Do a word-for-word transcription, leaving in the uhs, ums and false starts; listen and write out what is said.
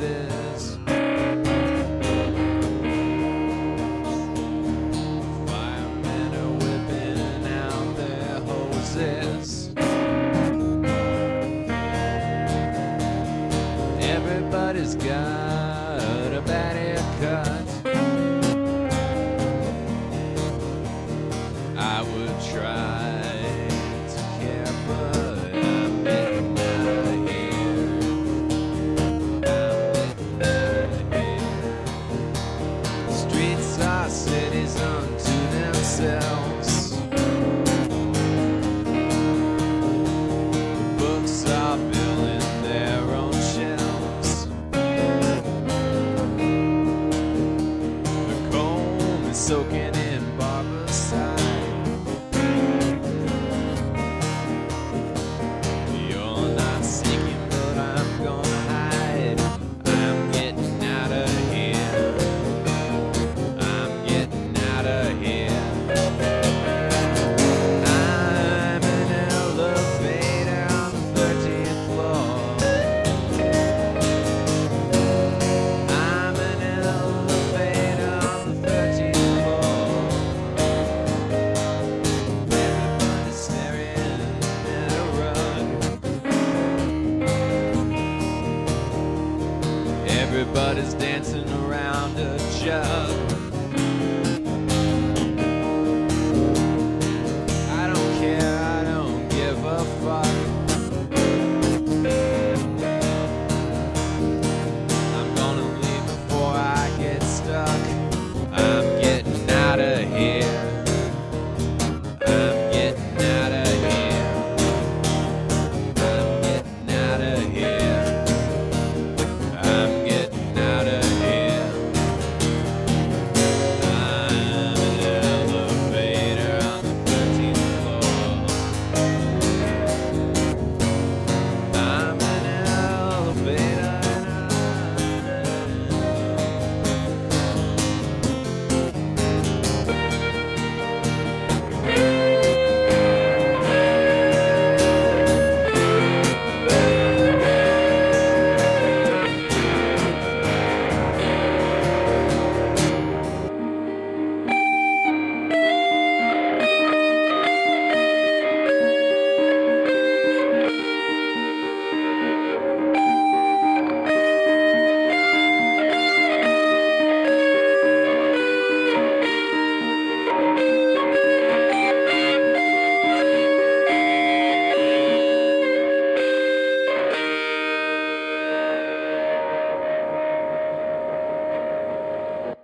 roses. Firemen are whipping out their hoses. Everybody's got a bad haircut. I would try to care, but I'm getting out of here. I'm getting out of here. The streets are cities unto themselves. The books are filling their own shelves. The comb is soaking in barbicide. You're not seeking, but I'm gonna hide. I'm getting out of here. I'm getting out of here. I'm an elevator on the thirteenth floor. I'm an elevator on the thirteenth floor. Everybody's staring at a rug. Everybody's dancing around a jug.